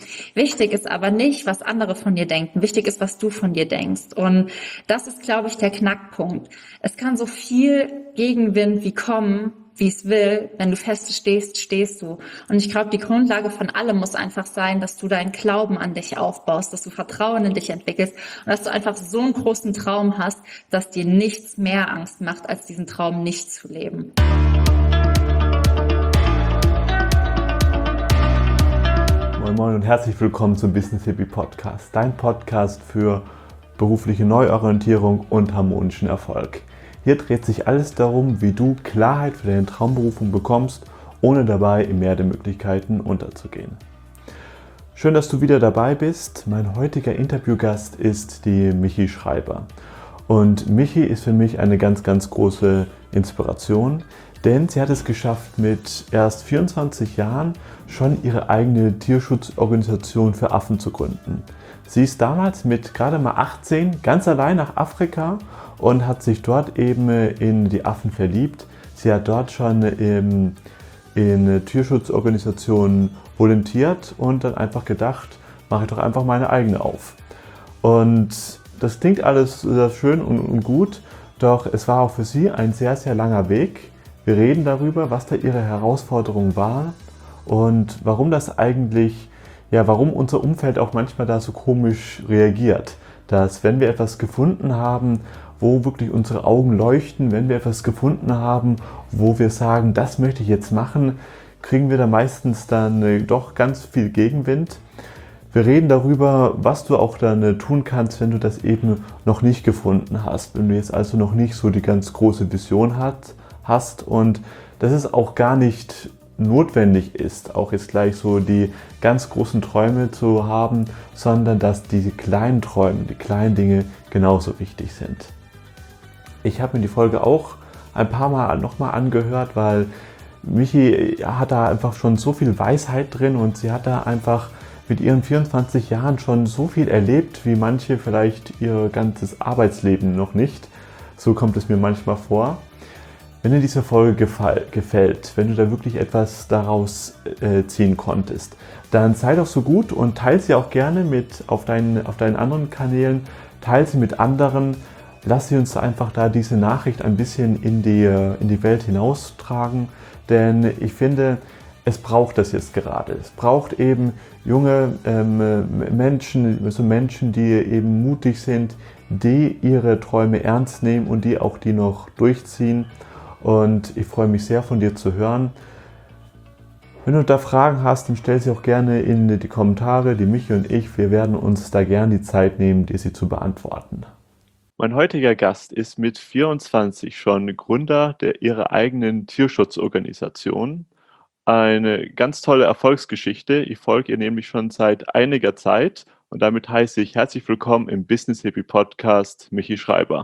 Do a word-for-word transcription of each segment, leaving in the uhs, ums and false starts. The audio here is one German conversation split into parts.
Wichtig ist aber nicht, was andere von dir denken. Wichtig ist, was du von dir denkst. Und das ist, glaube ich, der Knackpunkt. Es kann so viel Gegenwind wie kommen, wie es will. Wenn du fest stehst, stehst du. Und ich glaube, die Grundlage von allem muss einfach sein, dass du deinen Glauben an dich aufbaust, dass du Vertrauen in dich entwickelst und dass du einfach so einen großen Traum hast, dass dir nichts mehr Angst macht, als diesen Traum nicht zu leben. Moin Moin und herzlich willkommen zum Business Hippie Podcast, dein Podcast für berufliche Neuorientierung und harmonischen Erfolg. Hier dreht sich alles darum, wie du Klarheit für deine Traumberufung bekommst, ohne dabei im Meer der Möglichkeiten unterzugehen. Schön, dass du wieder dabei bist. Mein heutiger Interviewgast ist die Michi Schreiber. Und Michi ist für mich eine ganz, ganz große Inspiration, denn sie hat es geschafft, mit erst vierundzwanzig Jahren schon ihre eigene Tierschutzorganisation für Affen zu gründen. Sie ist damals mit gerade mal achtzehn ganz allein nach Afrika und hat sich dort eben in die Affen verliebt. Sie hat dort schon in, in Tierschutzorganisationen volontiert und dann einfach gedacht, mache ich doch einfach meine eigene auf. Und das klingt alles sehr schön und gut, doch es war auch für sie ein sehr, sehr langer Weg. Wir reden darüber, was da ihre Herausforderung war und warum das eigentlich, ja, warum unser Umfeld auch manchmal da so komisch reagiert. Dass wenn wir etwas gefunden haben, wo wirklich unsere Augen leuchten, wenn wir etwas gefunden haben, wo wir sagen, das möchte ich jetzt machen, kriegen wir da meistens dann äh, doch ganz viel Gegenwind. Wir reden darüber, was du auch dann äh, tun kannst, wenn du das eben noch nicht gefunden hast, wenn du jetzt also noch nicht so die ganz große Vision hat, hast und dass es auch gar nicht notwendig ist, auch jetzt gleich so die ganz großen Träume zu haben, sondern dass diese kleinen Träume, die kleinen Dinge genauso wichtig sind. Ich habe mir die Folge auch ein paar Mal nochmal angehört, weil Michi hat da einfach schon so viel Weisheit drin und sie hat da einfach mit ihren vierundzwanzig Jahren schon so viel erlebt, wie manche vielleicht ihr ganzes Arbeitsleben noch nicht. So kommt es mir manchmal vor. Wenn dir diese Folge gefall, gefällt, wenn du da wirklich etwas daraus äh, ziehen konntest, dann sei doch so gut und teile sie auch gerne mit auf deinen, auf deinen anderen Kanälen, teile sie mit anderen, lass sie uns einfach da diese Nachricht ein bisschen in die, in die Welt hinaustragen, denn ich finde, es braucht das jetzt gerade. Es braucht eben junge ähm, Menschen, so Menschen, die eben mutig sind, die ihre Träume ernst nehmen und die auch die noch durchziehen. Und ich freue mich sehr, von dir zu hören. Wenn du da Fragen hast, dann stell sie auch gerne in die Kommentare. Die Michi und ich, wir werden uns da gerne die Zeit nehmen, dir sie zu beantworten. Mein heutiger Gast ist mit vierundzwanzig schon Gründer der ihrer eigenen Tierschutzorganisation. Eine ganz tolle Erfolgsgeschichte. Ich folge ihr nämlich schon seit einiger Zeit und damit heiße ich herzlich willkommen im Business Hippie Podcast, Michi Schreiber.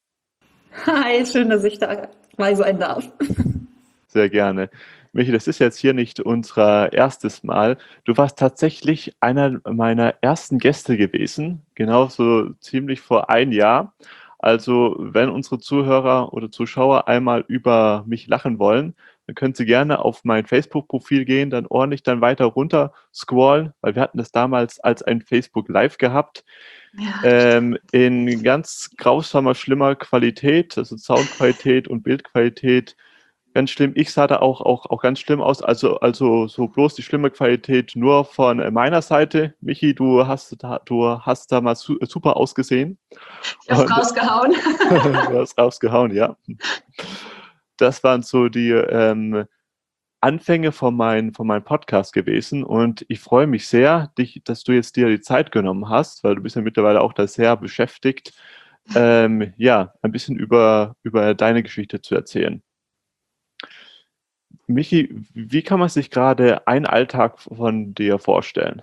Hi, schön, dass ich da mal sein darf. Sehr gerne. Michi, das ist jetzt hier nicht unser erstes Mal. Du warst tatsächlich einer meiner ersten Gäste gewesen, genauso ziemlich vor ein Jahr. Also wenn unsere Zuhörer oder Zuschauer einmal über mich lachen wollen, dann können Sie gerne auf mein Facebook-Profil gehen, dann ordentlich dann weiter runter scrollen, weil wir hatten das damals als ein Facebook Live gehabt. Ja. Ähm, in ganz grausamer, schlimmer Qualität, also Soundqualität und Bildqualität, ganz schlimm. Ich sah da auch, auch, auch ganz schlimm aus, also, also so bloß die schlimme Qualität nur von meiner Seite. Michi, du hast, du hast da mal su super ausgesehen. Ich hab's rausgehauen. Du hast rausgehauen, ja. Das waren so die ähm, Anfänge von, mein, von meinem Podcast gewesen und ich freue mich sehr, dich, dass du jetzt dir die Zeit genommen hast, weil du bist ja mittlerweile auch da sehr beschäftigt, ähm, ja, ein bisschen über, über deine Geschichte zu erzählen. Michi, wie kann man sich gerade einen Alltag von dir vorstellen?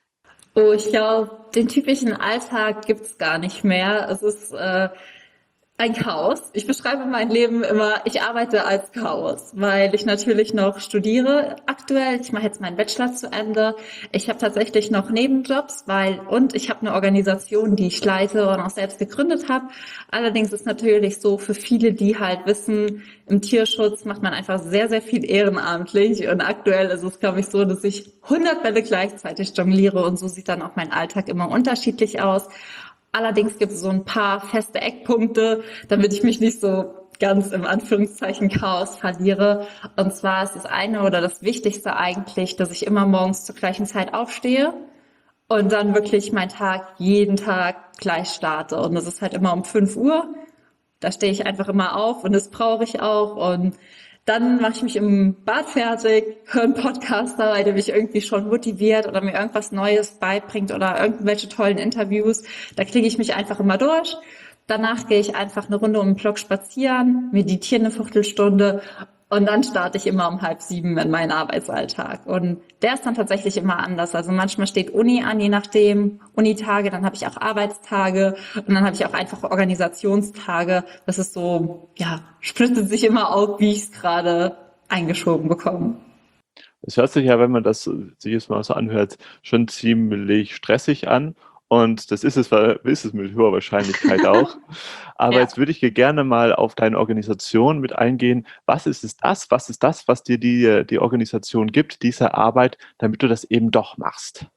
Oh, ich glaube, den typischen Alltag gibt's gar nicht mehr. Es ist äh, Ein Chaos. Ich beschreibe mein Leben immer, ich arbeite als Chaos, weil ich natürlich noch studiere aktuell. Ich mache jetzt meinen Bachelor zu Ende. Ich habe tatsächlich noch Nebenjobs, weil und ich habe eine Organisation, die ich leite und auch selbst gegründet habe. Allerdings ist natürlich so für viele, die halt wissen, im Tierschutz macht man einfach sehr, sehr viel ehrenamtlich. Und aktuell ist es, glaube ich, so, dass ich hundert Bälle gleichzeitig jongliere und so sieht dann auch mein Alltag immer unterschiedlich aus. Allerdings gibt es so ein paar feste Eckpunkte, damit ich mich nicht so ganz im Anführungszeichen Chaos verliere. Und zwar ist das eine oder das Wichtigste eigentlich, dass ich immer morgens zur gleichen Zeit aufstehe und dann wirklich meinen Tag jeden Tag gleich starte. Und das ist halt immer um fünf Uhr. Da stehe ich einfach immer auf und das brauche ich auch. Und dann mache ich mich im Bad fertig, höre einen Podcast dabei, der mich irgendwie schon motiviert oder mir irgendwas Neues beibringt oder irgendwelche tollen Interviews. Da klicke ich mich einfach immer durch. Danach gehe ich einfach eine Runde um den Block spazieren, meditiere eine Viertelstunde und dann starte ich immer um halb sieben in meinen Arbeitsalltag. Und der ist dann tatsächlich immer anders. Also manchmal steht Uni an, je nachdem, Unitage, dann habe ich auch Arbeitstage und dann habe ich auch einfach Organisationstage. Das ist so, ja, splittet sich immer auf, wie ich es gerade eingeschoben bekomme. Es hört sich ja, wenn man das sich jetzt mal so anhört, schon ziemlich stressig an. Und das ist es, ist es mit hoher Wahrscheinlichkeit auch. Aber ja. Jetzt würde ich gerne mal auf deine Organisation mit eingehen. Was ist es das? Was ist das, was dir die, die Organisation gibt, diese Arbeit, damit du das eben doch machst?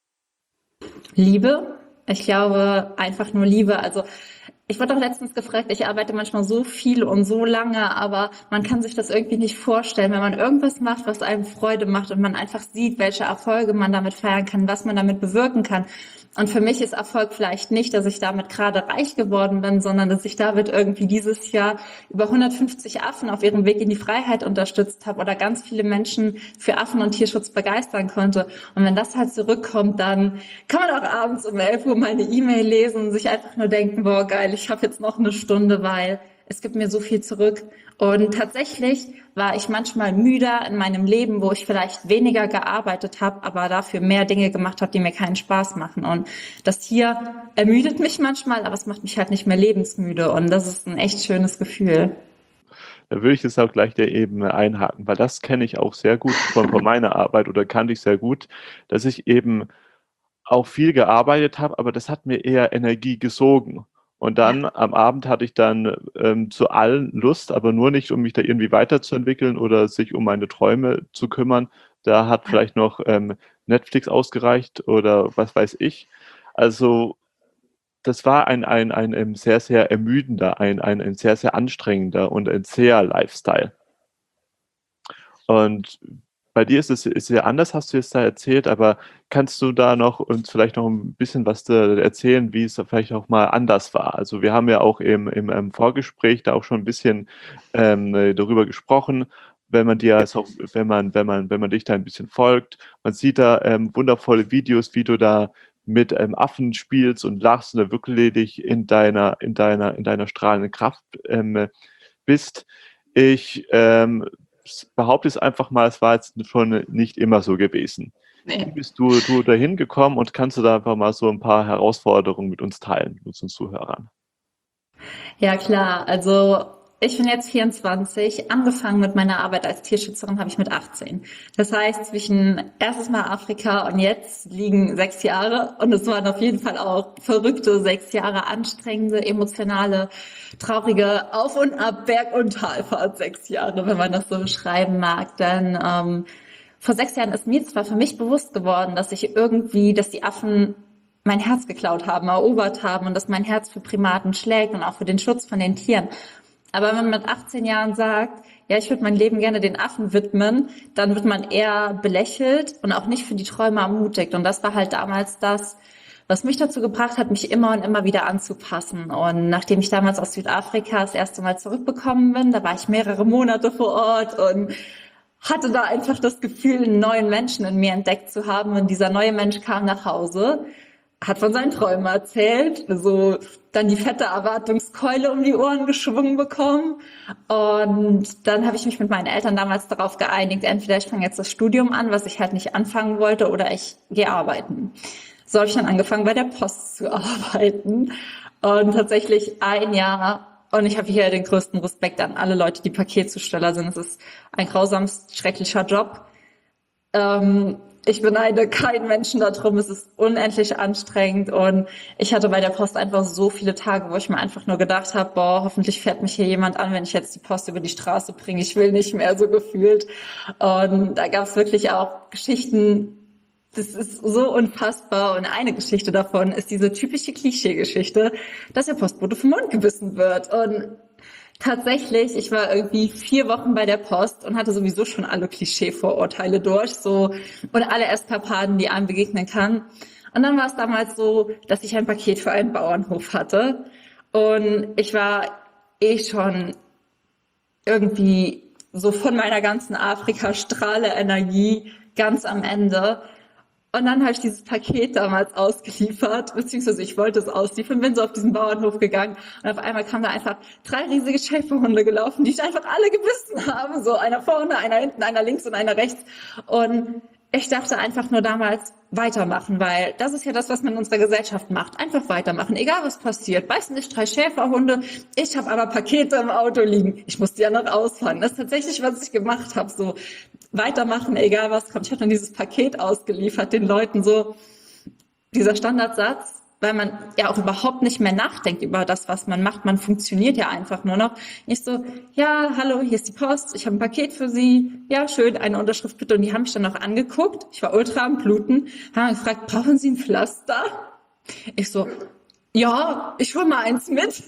Liebe. Ich glaube, einfach nur Liebe. Also ich wurde auch letztens gefragt, ich arbeite manchmal so viel und so lange, aber man kann sich das irgendwie nicht vorstellen, wenn man irgendwas macht, was einem Freude macht und man einfach sieht, welche Erfolge man damit feiern kann, was man damit bewirken kann. Und für mich ist Erfolg vielleicht nicht, dass ich damit gerade reich geworden bin, sondern dass ich damit irgendwie dieses Jahr über hundertfünfzig Affen auf ihrem Weg in die Freiheit unterstützt habe oder ganz viele Menschen für Affen- und Tierschutz begeistern konnte. Und wenn das halt zurückkommt, dann kann man auch abends um elf Uhr meine E-Mail lesen und sich einfach nur denken, boah, geil, ich habe jetzt noch eine Stunde, weil es gibt mir so viel zurück. Und tatsächlich war ich manchmal müder in meinem Leben, wo ich vielleicht weniger gearbeitet habe, aber dafür mehr Dinge gemacht habe, die mir keinen Spaß machen. Und das Tier ermüdet mich manchmal, aber es macht mich halt nicht mehr lebensmüde. Und das ist ein echt schönes Gefühl. Da würde ich das auch gleich dir eben einhaken, weil das kenne ich auch sehr gut von, von meiner Arbeit oder kannte ich sehr gut, dass ich eben auch viel gearbeitet habe, aber das hat mir eher Energie gesogen. Und dann ja. am Abend hatte ich dann ähm, zu allen Lust, aber nur nicht, um mich da irgendwie weiterzuentwickeln oder sich um meine Träume zu kümmern. Da hat ja. vielleicht noch ähm, Netflix ausgereicht oder was weiß ich. Also das war ein, ein, ein, ein sehr, sehr ermüdender, ein, ein, ein sehr, sehr anstrengender und ein sehr Lifestyle. Und bei dir ist es sehr anders, hast du jetzt da erzählt, aber kannst du da noch uns vielleicht noch ein bisschen was erzählen, wie es vielleicht auch mal anders war? Also wir haben ja auch im, im, im Vorgespräch da auch schon ein bisschen ähm, darüber gesprochen, wenn man dir also auch, wenn man, wenn man, wenn man dich da ein bisschen folgt, man sieht da ähm, wundervolle Videos, wie du da mit ähm, Affen spielst und lachst und da wirklich in deiner, in deiner, in deiner strahlenden Kraft ähm, bist. Ich ähm, behaupte es einfach mal, es war jetzt schon nicht immer so gewesen. Nee. Wie bist du, du dahin gekommen und kannst du da einfach mal so ein paar Herausforderungen mit uns teilen, mit unseren Zuhörern? Ja, klar. Also ich bin jetzt vierundzwanzig. Angefangen mit meiner Arbeit als Tierschützerin habe ich mit achtzehn. Das heißt, zwischen erstes Mal Afrika und jetzt liegen sechs Jahre. Und es waren auf jeden Fall auch verrückte sechs Jahre, anstrengende, emotionale, traurige Auf- und Ab-, Berg- und Talfahrt sechs Jahre, wenn man das so beschreiben mag. Denn ähm, vor sechs Jahren ist mir zwar für mich bewusst geworden, dass ich irgendwie, dass die Affen mein Herz geklaut haben, erobert haben und dass mein Herz für Primaten schlägt und auch für den Schutz von den Tieren. Aber wenn man mit achtzehn Jahren sagt, ja, ich würde mein Leben gerne den Affen widmen, dann wird man eher belächelt und auch nicht für die Träume ermutigt. Und das war halt damals das, was mich dazu gebracht hat, mich immer und immer wieder anzupassen. Und nachdem ich damals aus Südafrika das erste Mal zurückgekommen bin, da war ich mehrere Monate vor Ort und hatte da einfach das Gefühl, einen neuen Menschen in mir entdeckt zu haben. Und dieser neue Mensch kam nach Hause, hat von seinen Träumen erzählt, so dann die fette Erwartungskeule um die Ohren geschwungen bekommen. Und dann habe ich mich mit meinen Eltern damals darauf geeinigt, entweder ich fange jetzt das Studium an, was ich halt nicht anfangen wollte, oder ich gehe arbeiten. So habe ich dann angefangen, bei der Post zu arbeiten und tatsächlich ein Jahr und ich habe hier den größten Respekt an alle Leute, die Paketzusteller sind. Es ist ein grausamst schrecklicher Job. Ähm, ich beneide keinen Menschen darum. Es ist unendlich anstrengend und ich hatte bei der Post einfach so viele Tage, wo ich mir einfach nur gedacht habe, boah, hoffentlich fährt mich hier jemand an, wenn ich jetzt die Post über die Straße bringe. Ich will nicht mehr, so gefühlt. Und da gab es wirklich auch Geschichten, das ist so unfassbar. Und eine Geschichte davon ist diese typische Klischee-Geschichte, dass der Postbote vom Mund gebissen wird. Und tatsächlich, ich war irgendwie vier Wochen bei der Post und hatte sowieso schon alle Klischee-Vorurteile durch, so, und alle Eskapaden, die einem begegnen kann. Und dann war es damals so, dass ich ein Paket für einen Bauernhof hatte. Und ich war eh schon irgendwie so von meiner ganzen Afrika-Strahle-Energie ganz am Ende. Und dann habe ich dieses Paket damals ausgeliefert, beziehungsweise ich wollte es ausliefern, bin so auf diesen Bauernhof gegangen und auf einmal kamen da einfach drei riesige Schäferhunde gelaufen, die ich einfach alle gebissen haben. So einer vorne, einer hinten, einer links und einer rechts. Und ich dachte einfach nur damals weitermachen, weil das ist ja das, was man in unserer Gesellschaft macht. Einfach weitermachen, egal was passiert. Beißen nicht drei Schäferhunde, ich habe aber Pakete im Auto liegen. Ich muss die ja noch ausfahren. Das ist tatsächlich, was ich gemacht habe. So weitermachen, egal was kommt. Ich habe dann dieses Paket ausgeliefert, den Leuten so, dieser Standardsatz, weil man ja auch überhaupt nicht mehr nachdenkt über das, was man macht. Man funktioniert ja einfach nur noch. Ich so, ja, hallo, hier ist die Post, ich habe ein Paket für Sie. Ja, schön, eine Unterschrift bitte. Und die haben mich dann noch angeguckt. Ich war ultra am Bluten. Haben gefragt, brauchen Sie ein Pflaster? Ich so, ja, ich hol mal eins mit.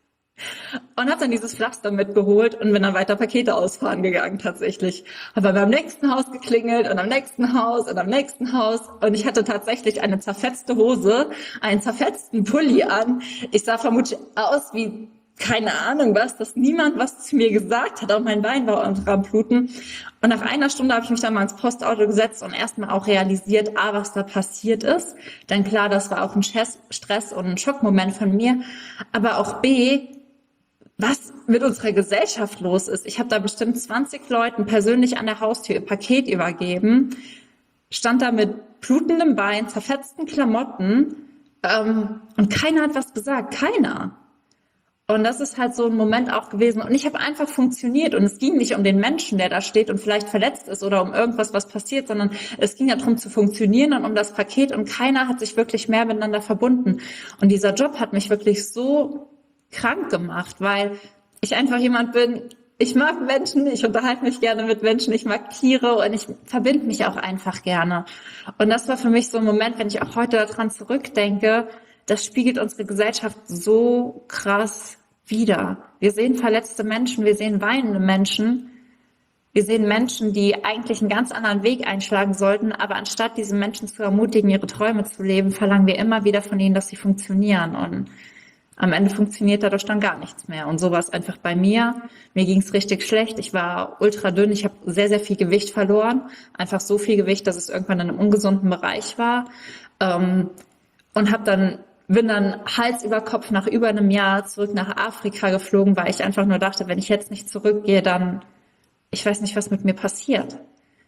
Und habe dann dieses Pflaster mitgeholt und bin dann weiter Pakete ausfahren gegangen tatsächlich. Habe beim nächsten Haus geklingelt und am nächsten Haus und am nächsten Haus. Und ich hatte tatsächlich eine zerfetzte Hose, einen zerfetzten Pulli an. Ich sah vermutlich aus wie, keine Ahnung was, dass niemand was zu mir gesagt hat. Auch mein Bein war unter am Bluten. Und nach einer Stunde habe ich mich dann mal ins Postauto gesetzt und erstmal auch realisiert, A, was da passiert ist. Denn klar, das war auch ein Stress und ein Schockmoment von mir. Aber auch B, was mit unserer Gesellschaft los ist. Ich habe da bestimmt zwanzig Leuten persönlich an der Haustür ihr Paket übergeben, stand da mit blutendem Bein, zerfetzten Klamotten ähm, und keiner hat was gesagt, keiner. Und das ist halt so ein Moment auch gewesen. Und ich habe einfach funktioniert. Und es ging nicht um den Menschen, der da steht und vielleicht verletzt ist oder um irgendwas, was passiert, sondern es ging ja darum zu funktionieren und um das Paket. Und keiner hat sich wirklich mehr miteinander verbunden. Und dieser Job hat mich wirklich so krank gemacht, weil ich einfach jemand bin, ich mag Menschen, ich unterhalte mich gerne mit Menschen, ich mag Tiere und ich verbinde mich auch einfach gerne. Und das war für mich so ein Moment, wenn ich auch heute daran zurückdenke, das spiegelt unsere Gesellschaft so krass wider. Wir sehen verletzte Menschen, wir sehen weinende Menschen, wir sehen Menschen, die eigentlich einen ganz anderen Weg einschlagen sollten, aber anstatt diese Menschen zu ermutigen, ihre Träume zu leben, verlangen wir immer wieder von ihnen, dass sie funktionieren. Und am Ende funktioniert dadurch dann gar nichts mehr. Und so war es einfach bei mir. Mir ging es richtig schlecht. Ich war ultra dünn. Ich habe sehr, sehr viel Gewicht verloren. Einfach so viel Gewicht, dass es irgendwann in einem ungesunden Bereich war. Ähm, und habe dann, bin dann Hals über Kopf nach über einem Jahr zurück nach Afrika geflogen, weil ich einfach nur dachte, wenn ich jetzt nicht zurückgehe, dann, ich weiß nicht, was mit mir passiert.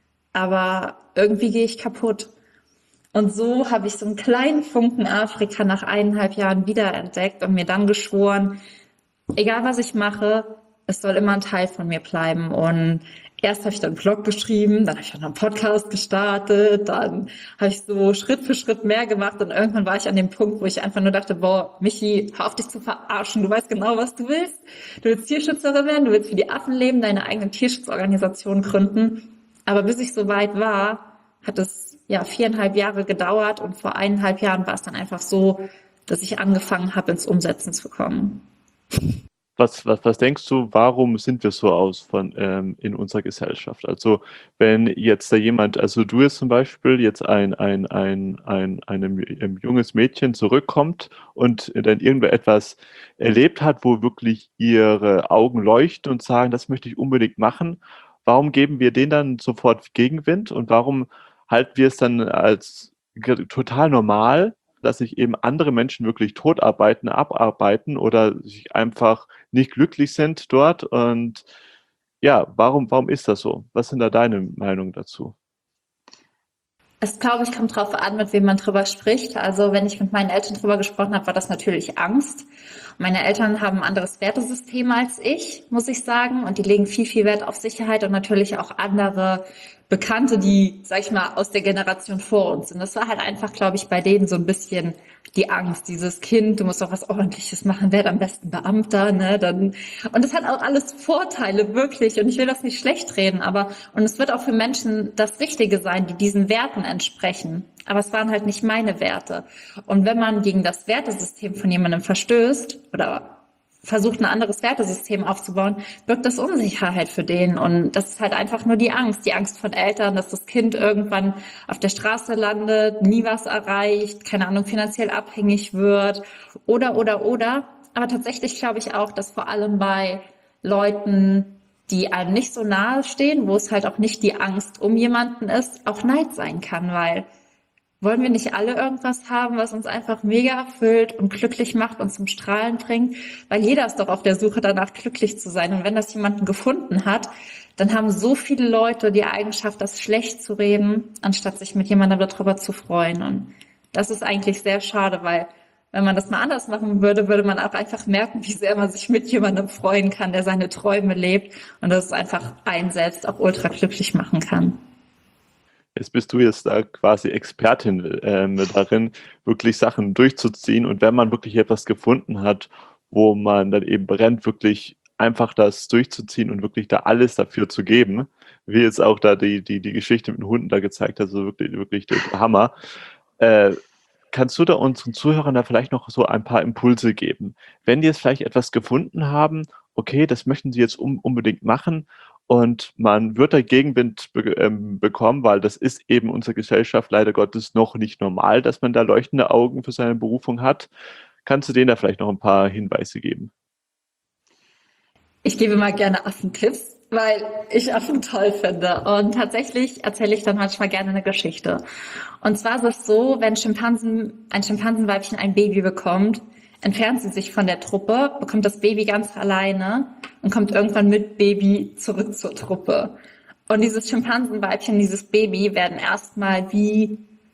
Aber irgendwie gehe ich kaputt. Und so habe ich so einen kleinen Funken Afrika nach eineinhalb Jahren wiederentdeckt und mir dann geschworen, egal was ich mache, es soll immer ein Teil von mir bleiben. Und erst habe ich dann einen Blog geschrieben, dann habe ich dann einen Podcast gestartet, dann habe ich so Schritt für Schritt mehr gemacht und irgendwann war ich an dem Punkt, wo ich einfach nur dachte, boah, Michi, hör auf dich zu verarschen, du weißt genau, was du willst. Du willst Tierschützerin werden, du willst für die Affen leben, deine eigene Tierschutzorganisation gründen. Aber bis ich so weit war, hat es ja viereinhalb Jahre gedauert und vor eineinhalb Jahren war es dann einfach so, dass ich angefangen habe, ins Umsetzen zu kommen. Was, was, was denkst du, warum sind wir so aus von ähm, in unserer Gesellschaft? Also wenn jetzt da jemand, also du jetzt zum Beispiel jetzt ein, ein, ein, ein, ein, ein junges Mädchen zurückkommt und dann irgendetwas erlebt hat, wo wirklich ihre Augen leuchten und sagen, das möchte ich unbedingt machen, warum geben wir denen dann sofort Gegenwind und warum halten wir es dann als total normal, dass sich eben andere Menschen wirklich totarbeiten, abarbeiten oder sich einfach nicht glücklich sind dort? Und ja, warum, warum ist das so? Was sind da deine Meinungen dazu? Es, glaube ich, kommt drauf an, mit wem man drüber spricht. Also wenn ich mit meinen Eltern drüber gesprochen habe, war das natürlich Angst. Meine Eltern haben ein anderes Wertesystem als ich, muss ich sagen. Und die legen viel, viel Wert auf Sicherheit und natürlich auch andere Bekannte, die, sag ich mal, aus der Generation vor uns sind. Das war halt einfach, glaube ich, bei denen so ein bisschen die Angst. Dieses Kind, du musst doch was Ordentliches machen, werd am besten Beamter, ne? Dann, und das hat auch alles Vorteile, wirklich. Und ich will das nicht schlecht reden, aber, und es wird auch für Menschen das Richtige sein, die diesen Werten entsprechen. Aber es waren halt nicht meine Werte. Und wenn man gegen das Wertesystem von jemandem verstößt oder versucht, ein anderes Wertesystem aufzubauen, birgt das Unsicherheit für den. Und das ist halt einfach nur die Angst. Die Angst von Eltern, dass das Kind irgendwann auf der Straße landet, nie was erreicht, keine Ahnung, finanziell abhängig wird oder, oder, oder. Aber tatsächlich glaube ich auch, dass vor allem bei Leuten, die einem nicht so nahe stehen, wo es halt auch nicht die Angst um jemanden ist, auch Neid sein kann, weil wollen wir nicht alle irgendwas haben, was uns einfach mega erfüllt und glücklich macht und zum Strahlen bringt? Weil jeder ist doch auf der Suche danach, glücklich zu sein. Und wenn das jemanden gefunden hat, dann haben so viele Leute die Eigenschaft, das schlecht zu reden, anstatt sich mit jemandem darüber zu freuen. Und das ist eigentlich sehr schade, weil wenn man das mal anders machen würde, würde man auch einfach merken, wie sehr man sich mit jemandem freuen kann, der seine Träume lebt und das einfach einen selbst auch ultra glücklich machen kann. Jetzt bist du jetzt da quasi Expertin ähm, darin, wirklich Sachen durchzuziehen. Und wenn man wirklich etwas gefunden hat, wo man dann eben brennt, wirklich einfach das durchzuziehen und wirklich da alles dafür zu geben, wie jetzt auch da die, die, die Geschichte mit den Hunden da gezeigt hat, also wirklich, wirklich der Hammer. Äh, kannst du da unseren Zuhörern da vielleicht noch so ein paar Impulse geben? Wenn die jetzt vielleicht etwas gefunden haben, okay, das möchten sie jetzt um, unbedingt machen, und man wird da Gegenwind be- ähm, bekommen, weil das ist eben unsere Gesellschaft leider Gottes noch nicht normal, dass man da leuchtende Augen für seine Berufung hat. Kannst du denen da vielleicht noch ein paar Hinweise geben? Ich gebe mal gerne Affentipps, weil ich Affen toll finde. Und tatsächlich erzähle ich dann manchmal gerne eine Geschichte. Und zwar ist es so, wenn Schimpansen, ein Schimpansenweibchen ein Baby bekommt, entfernt sie sich von der Truppe, bekommt das Baby ganz alleine und kommt irgendwann mit Baby zurück zur Truppe. Und dieses Schimpansenweibchen, dieses Baby werden erstmal wie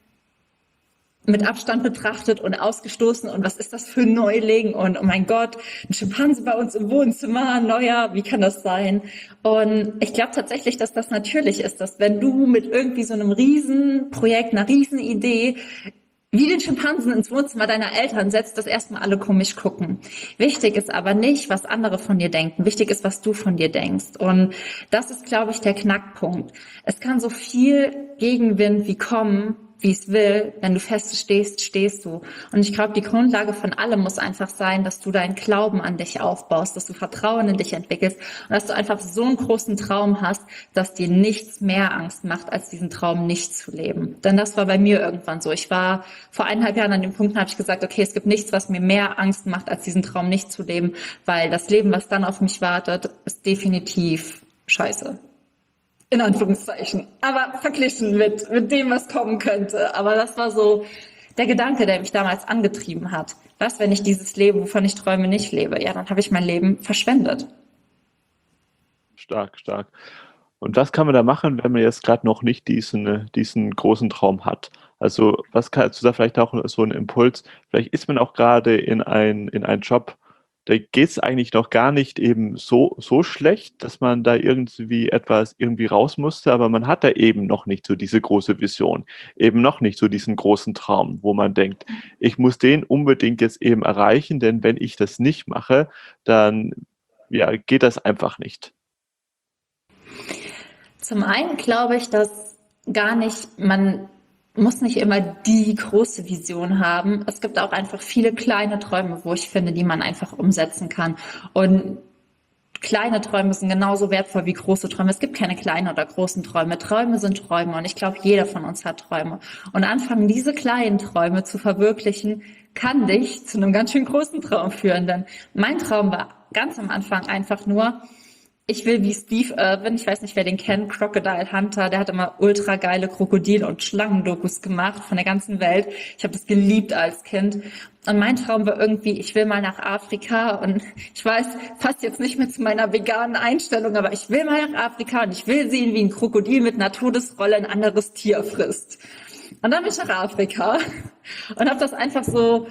mit Abstand betrachtet und ausgestoßen. Und was ist das für ein Neuling? Und oh mein Gott, ein Schimpanse bei uns im Wohnzimmer, neuer, wie kann das sein? Und ich glaube tatsächlich, dass das natürlich ist, dass wenn du mit irgendwie so einem Riesenprojekt, einer Riesenidee wie den Schimpansen ins Wohnzimmer deiner Eltern setzt, dass erstmal alle komisch gucken. Wichtig ist aber nicht, was andere von dir denken. Wichtig ist, was du von dir denkst. Und das ist, glaube ich, der Knackpunkt. Es kann so viel Gegenwind wie kommen, wie es will. Wenn du fest stehst, stehst du. Und ich glaube, die Grundlage von allem muss einfach sein, dass du deinen Glauben an dich aufbaust, dass du Vertrauen in dich entwickelst und dass du einfach so einen großen Traum hast, dass dir nichts mehr Angst macht, als diesen Traum nicht zu leben. Denn das war bei mir irgendwann so. Ich war vor eineinhalb Jahren an dem Punkt, da habe ich gesagt, okay, es gibt nichts, was mir mehr Angst macht, als diesen Traum nicht zu leben, weil das Leben, was dann auf mich wartet, ist definitiv scheiße. In Anführungszeichen. Aber verglichen mit, mit dem, was kommen könnte. Aber das war so der Gedanke, der mich damals angetrieben hat. Was, wenn ich dieses Leben, wovon ich träume, nicht lebe? Ja, dann habe ich mein Leben verschwendet. Stark, stark. Und was kann man da machen, wenn man jetzt gerade noch nicht diesen, diesen großen Traum hat? Also was kannst du da vielleicht auch so einen Impuls? Vielleicht ist man auch gerade in, ein, in einen Job, da geht es eigentlich noch gar nicht eben so, so schlecht, dass man da irgendwie etwas irgendwie raus musste, aber man hat da eben noch nicht so diese große Vision, eben noch nicht so diesen großen Traum, wo man denkt, ich muss den unbedingt jetzt eben erreichen, denn wenn ich das nicht mache, dann ja, geht das einfach nicht. Zum einen glaube ich, dass gar nicht, man muss nicht immer die große Vision haben. Es gibt auch einfach viele kleine Träume, wo ich finde, die man einfach umsetzen kann. Und kleine Träume sind genauso wertvoll wie große Träume. Es gibt keine kleinen oder großen Träume. Träume sind Träume und ich glaube, jeder von uns hat Träume. Und anfangen, diese kleinen Träume zu verwirklichen, kann dich zu einem ganz schön großen Traum führen. Denn mein Traum war ganz am Anfang einfach nur, ich will wie Steve Irwin, ich weiß nicht, wer den kennt, Crocodile Hunter, der hat immer ultra geile Krokodil- und Schlangendokus gemacht von der ganzen Welt. Ich habe das geliebt als Kind. Und mein Traum war irgendwie, ich will mal nach Afrika und ich weiß, passt jetzt nicht mehr zu meiner veganen Einstellung, aber ich will mal nach Afrika und ich will sehen, wie ein Krokodil mit einer Todesrolle ein anderes Tier frisst. Und dann bin ich nach Afrika und habe das einfach so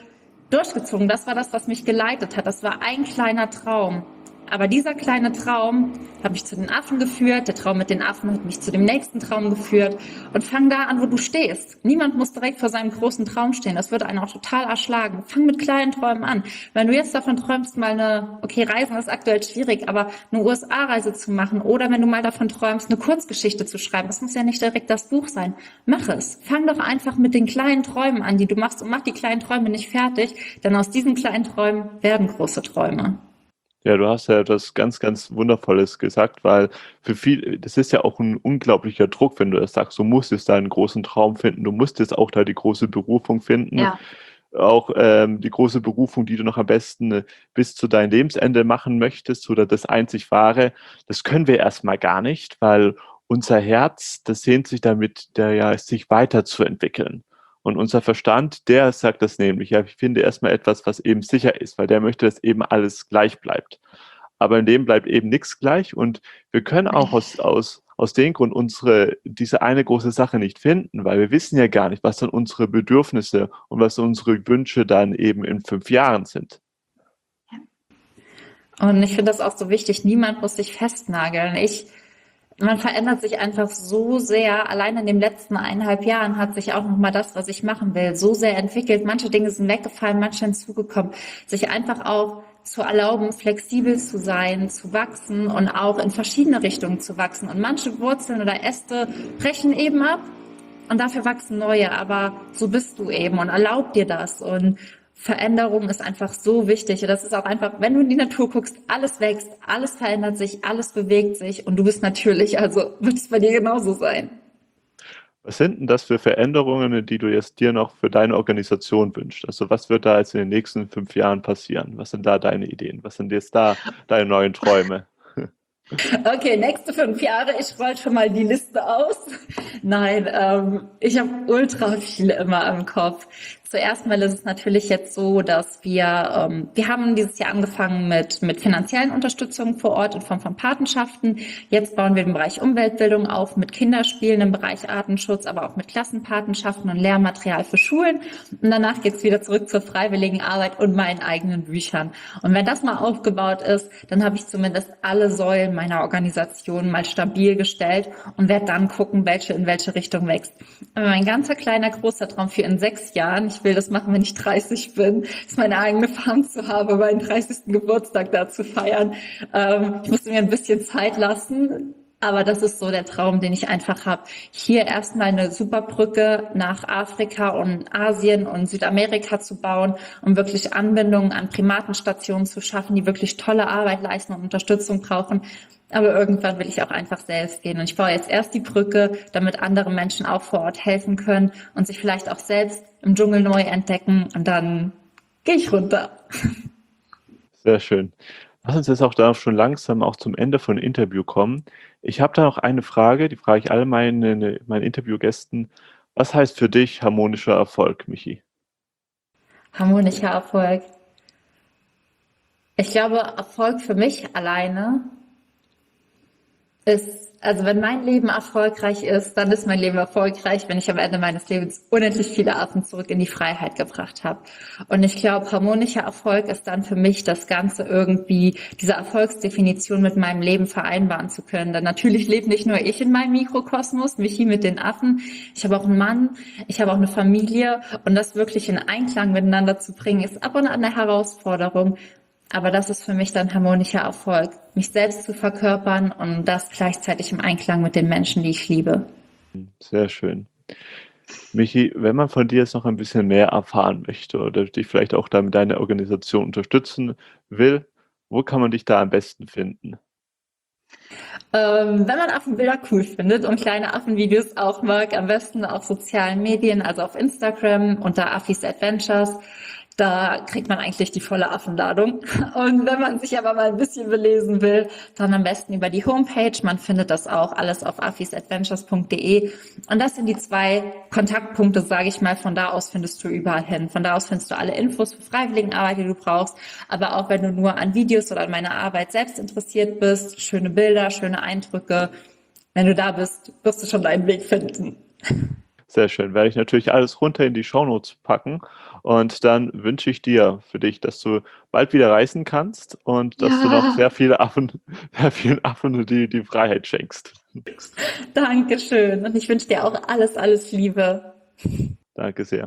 durchgezogen. Das war das, was mich geleitet hat. Das war ein kleiner Traum. Aber dieser kleine Traum hat mich zu den Affen geführt, der Traum mit den Affen hat mich zu dem nächsten Traum geführt. Und fang da an, wo du stehst. Niemand muss direkt vor seinem großen Traum stehen. Das würde einen auch total erschlagen. Fang mit kleinen Träumen an. Wenn du jetzt davon träumst, mal eine, okay, Reisen ist aktuell schwierig, aber eine U S A-Reise zu machen oder wenn du mal davon träumst, eine Kurzgeschichte zu schreiben, das muss ja nicht direkt das Buch sein. Mach es. Fang doch einfach mit den kleinen Träumen an, die du machst und mach die kleinen Träume nicht fertig, denn aus diesen kleinen Träumen werden große Träume. Ja, du hast ja etwas ganz, ganz Wundervolles gesagt, weil für viel, das ist ja auch ein unglaublicher Druck, wenn du das sagst, du musst jetzt da einen großen Traum finden, du musst jetzt auch da die große Berufung finden, Ja. auch ähm, die große Berufung, die du noch am besten äh, bis zu deinem Lebensende machen möchtest oder das einzig wahre, das können wir erstmal gar nicht, weil unser Herz, das sehnt sich damit, der ja sich weiterzuentwickeln. Und unser Verstand, der sagt das nämlich, ja, ich finde erstmal etwas, was eben sicher ist, weil der möchte, dass eben alles gleich bleibt. Aber in dem bleibt eben nichts gleich und wir können auch aus, aus, aus dem Grund unsere, diese eine große Sache nicht finden, weil wir wissen ja gar nicht, was dann unsere Bedürfnisse und was unsere Wünsche dann eben in fünf Jahren sind. Und ich finde das auch so wichtig, niemand muss sich festnageln. Ich Man verändert sich einfach so sehr. Allein in den letzten eineinhalb Jahren hat sich auch nochmal das, was ich machen will, so sehr entwickelt. Manche Dinge sind weggefallen, manche hinzugekommen. Sich einfach auch zu erlauben, flexibel zu sein, zu wachsen und auch in verschiedene Richtungen zu wachsen. Und manche Wurzeln oder Äste brechen eben ab und dafür wachsen neue. Aber so bist du eben und erlaub dir das. Und Veränderung ist einfach so wichtig. Und das ist auch einfach, wenn du in die Natur guckst, alles wächst, alles verändert sich, alles bewegt sich und du bist natürlich, also wird es bei dir genauso sein. Was sind denn das für Veränderungen, die du jetzt dir noch für deine Organisation wünschst? Also was wird da jetzt in den nächsten fünf Jahren passieren? Was sind da deine Ideen? Was sind jetzt da deine neuen Träume? Okay, nächste fünf Jahre, ich roll schon mal die Liste aus. Nein, ähm, ich habe ultra viele immer im Kopf. Zuerst mal ist es natürlich jetzt so, dass wir, ähm, wir haben dieses Jahr angefangen mit, mit finanziellen Unterstützungen vor Ort in Form von Patenschaften. Jetzt bauen wir den Bereich Umweltbildung auf mit Kinderspielen im Bereich Artenschutz, aber auch mit Klassenpatenschaften und Lehrmaterial für Schulen. Und danach geht's wieder zurück zur freiwilligen Arbeit und meinen eigenen Büchern. Und wenn das mal aufgebaut ist, dann habe ich zumindest alle Säulen meiner Organisation mal stabil gestellt und werde dann gucken, welche in welche Richtung wächst. Aber mein ganzer kleiner, großer Traum für in sechs Jahren, ich will das machen, wenn ich dreißig bin, ist meine eigene Farm zu haben, meinen dreißigsten Geburtstag da zu feiern. Ähm, ich musste mir ein bisschen Zeit lassen, aber das ist so der Traum, den ich einfach habe. Hier erstmal eine super Brücke nach Afrika und Asien und Südamerika zu bauen, um wirklich Anbindungen an Primatenstationen zu schaffen, die wirklich tolle Arbeit leisten und Unterstützung brauchen. Aber irgendwann will ich auch einfach selbst gehen. Und ich baue jetzt erst die Brücke, damit andere Menschen auch vor Ort helfen können und sich vielleicht auch selbst im Dschungel neu entdecken. Und dann gehe ich runter. Sehr schön. Lass uns jetzt auch da schon langsam auch zum Ende von Interview kommen. Ich habe da noch eine Frage, die frage ich alle meine, meine Interviewgästen. Was heißt für dich harmonischer Erfolg, Michi? Harmonischer Erfolg. Ich glaube, Erfolg für mich alleine ist, also wenn mein Leben erfolgreich ist, dann ist mein Leben erfolgreich, wenn ich am Ende meines Lebens unendlich viele Affen zurück in die Freiheit gebracht habe. Und ich glaube, harmonischer Erfolg ist dann für mich das Ganze irgendwie, diese Erfolgsdefinition mit meinem Leben vereinbaren zu können. Denn natürlich lebt nicht nur ich in meinem Mikrokosmos, Michi mit den Affen. Ich habe auch einen Mann, ich habe auch eine Familie und das wirklich in Einklang miteinander zu bringen, ist ab und an eine Herausforderung. Aber das ist für mich dann harmonischer Erfolg, mich selbst zu verkörpern und das gleichzeitig im Einklang mit den Menschen, die ich liebe. Sehr schön. Michi, wenn man von dir jetzt noch ein bisschen mehr erfahren möchte oder dich vielleicht auch damit deine Organisation unterstützen will, wo kann man dich da am besten finden? Ähm, wenn man Affenbilder cool findet und kleine Affenvideos auch mag, am besten auf sozialen Medien, also auf Instagram unter Affis Adventures. Da kriegt man eigentlich die volle Affenladung. Und wenn man sich aber mal ein bisschen belesen will, dann am besten über die Homepage. Man findet das auch alles auf affisadventures punkt de. Und das sind die zwei Kontaktpunkte, sage ich mal. Von da aus findest du überall hin. Von da aus findest du alle Infos für Freiwilligenarbeit, die du brauchst. Aber auch wenn du nur an Videos oder an meine Arbeit selbst interessiert bist, schöne Bilder, schöne Eindrücke. Wenn du da bist, wirst du schon deinen Weg finden. Sehr schön. Werde ich natürlich alles runter in die Shownotes packen. Und dann wünsche ich dir für dich, dass du bald wieder reisen kannst und dass du noch Ja, sehr viele Affen, sehr vielen Affen die, die Freiheit schenkst. danke schön. Und ich wünsche dir auch alles, alles Liebe. Danke sehr.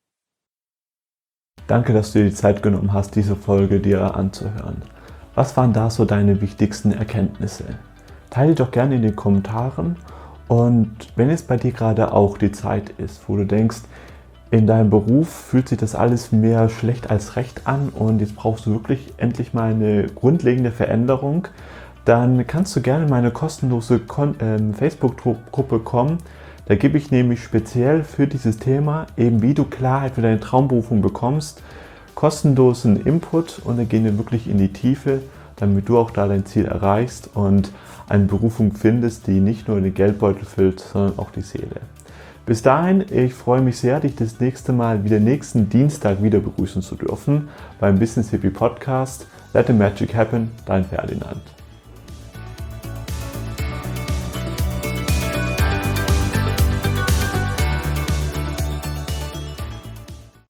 Danke, dass du dir die Zeit genommen hast, diese Folge dir anzuhören. Was waren da so deine wichtigsten Erkenntnisse? Teile doch gerne in den Kommentaren. Und wenn es bei dir gerade auch die Zeit ist, wo du denkst, in deinem Beruf fühlt sich das alles mehr schlecht als recht an und jetzt brauchst du wirklich endlich mal eine grundlegende Veränderung, dann kannst du gerne in meine kostenlose Kon- ähm, Facebook-Gruppe kommen. Da gebe ich nämlich speziell für dieses Thema, eben wie du Klarheit für deine Traumberufung bekommst, kostenlosen Input und dann gehen wir wirklich in die Tiefe, damit du auch da dein Ziel erreichst und eine Berufung findest, die nicht nur den Geldbeutel füllt, sondern auch die Seele. Bis dahin, ich freue mich sehr, dich das nächste Mal wieder nächsten Dienstag wieder begrüßen zu dürfen beim Business Hippie Podcast. Let the Magic Happen, dein Ferdinand.